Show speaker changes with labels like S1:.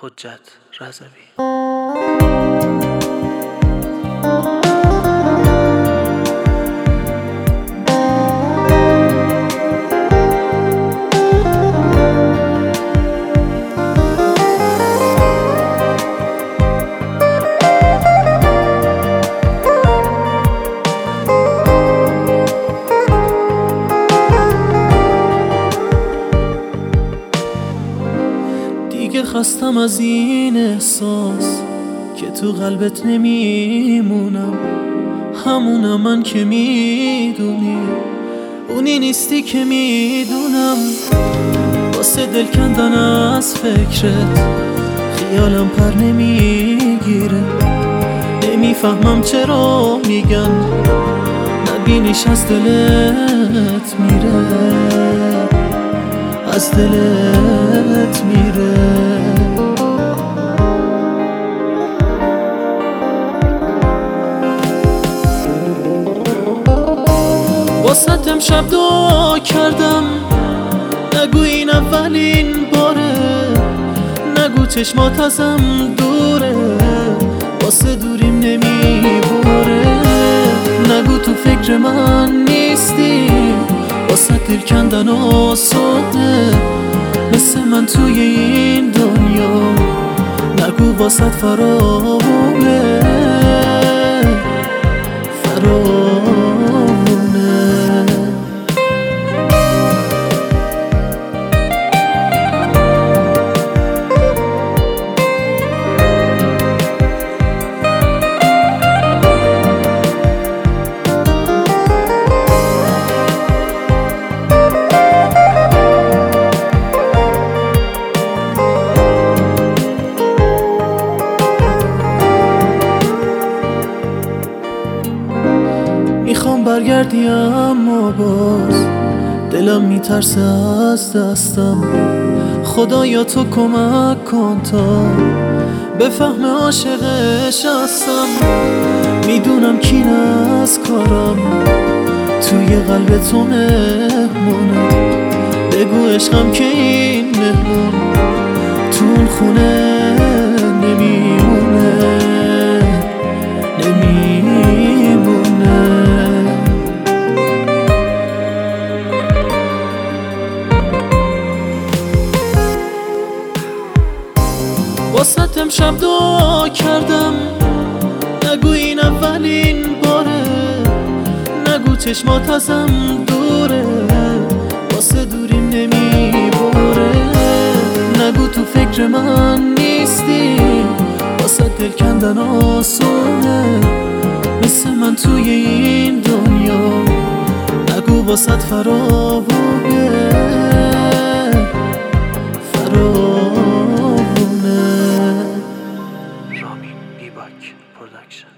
S1: حجت رضوی. دیگه خستم از این احساس که تو قلبت نمیمونم، همونم من که میدونی اونی نیستی که میدونم. واسه دل کندن از فکرت خیالم پر نمیگیره، نمیفهمم چرا میگن نبینیش از دلت میره، از دلت میره. واسه امشب دعا کردم، نگو این اولین باره، نگو چشمات ازم دوره، واسه دوریم نمیباره، نگو تو فکر من نیستی، واسه دل کندن آسونه مثل من توی این دنیا، نگو واسه فراونه فراونه. میخوام برگردی اما باز دلم میترسه از دستم، خدایا تو کمک کن تا بفهم عاشقش هستم. میدونم کین از کارم توی قلب تو مهمونم، بگو عشقم که این مهمون تو اون خونه نمیمونه نمیمونه. واسه امشب دعا کردم، نگو این اولین باره، نگو چشمات ازم دوره، واسه دوریم نمیباره، نگو تو فکر من نیستی، واسه دل کندن آسونه مثل من توی این دنیا، نگو واسه فراونه فراونه.
S2: رامین بیباک پروداکشن.